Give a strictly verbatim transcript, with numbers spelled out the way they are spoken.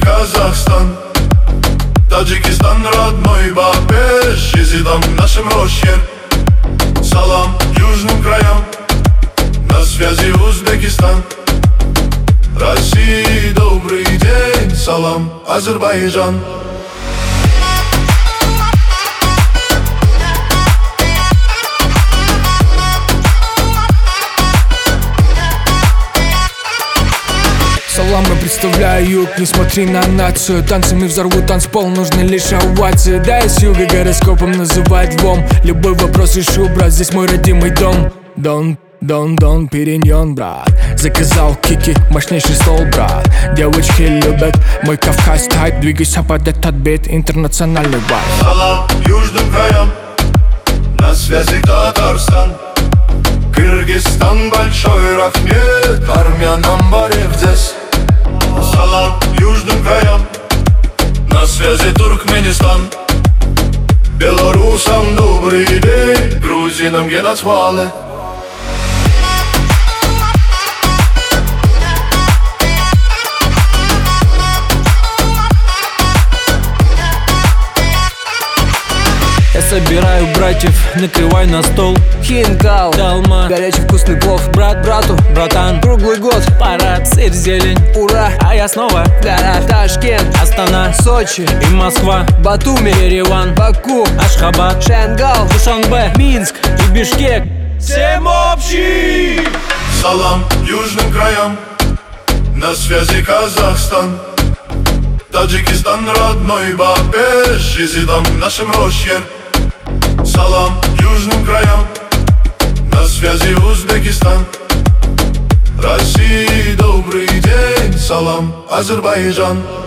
Казахстан, Таджикистан, родной Бабеш, Езидам нашим Рошер. Салам южным краям, на связи Узбекистан. России добрый день, салам, Азербайджан. Саламы представляю юг, не смотри на нацию. Танцами взорву танцпол, нужны лишь овации. Да, я с юга гороскопом называть вом. Любой вопрос решу, брат, здесь мой родимый дом. Дон, дон, дон, периньон, брат. Заказал кики, мощнейший стол, брат. Девочки любят мой Кавказ тайп. Двигайся под этот бит, интернациональный вайб. Салам южным краям, на связи Татарстан. Кыргызстан, большой рахмет, армянам барев здесь. Салам южным краям, на связи Туркменистан. Белорусам добрый день, грузинам генацвале. Я собираю братьев, накрывай на стол. Хинкал, Далма, горячий вкусный плов. брат брату, Братан, круглый год, парад, сыр, зелень. ура, А я снова в горах. Ташкент, Астана, Сочи, и Москва, Батуми, Ереван, Баку, Ашхабад, Шенгал, Душанбе, Минск и Бишкек. Всем общий! Салам южным краям, на связи Казахстан. Таджикистан, родной Бабеш, Езидам нашим Рошер. Салам южным краям, на связи Узбекистан. России добрый день, салам, Азербайджан.